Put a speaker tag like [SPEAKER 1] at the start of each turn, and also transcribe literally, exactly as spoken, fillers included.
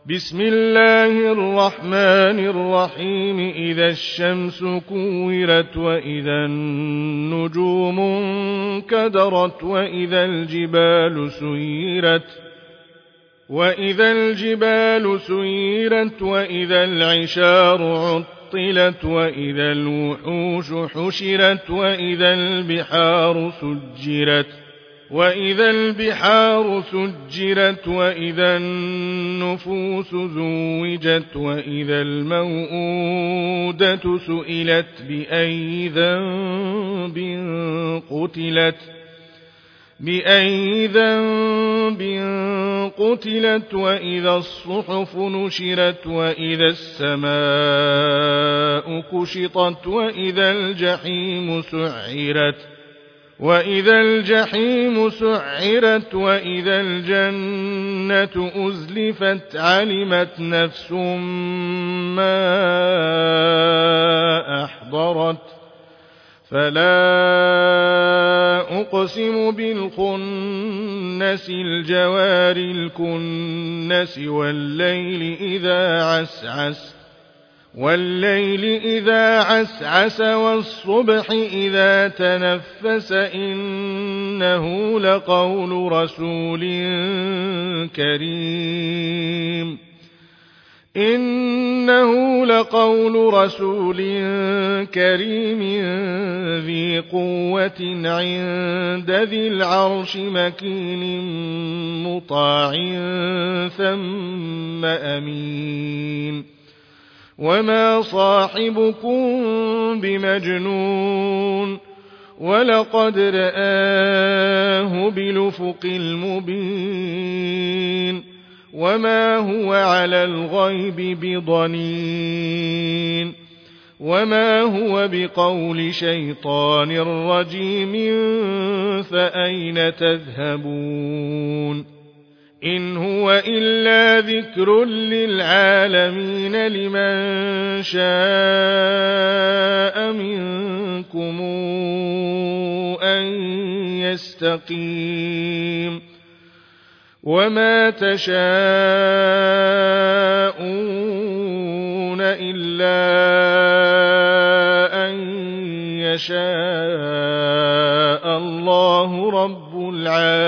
[SPEAKER 1] بسم الله الرحمن الرحيم إذا الشمس كورت وإذا النجوم انكدرت وإذا الجبال سيرت وإذا الجبال سيرت وإذا العشار عطلت وإذا الوحوش حشرت وإذا البحار سجرت وإذا البحار سجرت وإذا النفوس زوجت وإذا الموءودة سئلت بأي ذنب قتلت بأي ذنب قتلت وإذا الصحف نشرت وإذا السماء كشطت وإذا الجحيم سعرت وإذا الجحيم سعرت وإذا الجنة أزلفت علمت نفس ما أحضرت فلا أقسم بالخنس الجوار الكنس والليل إذا عسعس والليل إذا عسعس والصبح إذا تنفس إنه لقول رسول كريم إنه لقول رسول كريم ذي قوة عند ذي العرش مكين مطاع ثم أمين وما صاحبكم بمجنون ولقد رآه بالأفق المبين وما هو على الغيب بضنين وما هو بقول شيطان رجيم فأين تذهبون إن هو إلا ذكر للعالمين لمن شاء منكم أن يستقيم وما تشاءون إلا أن يشاء الله رب العالمين.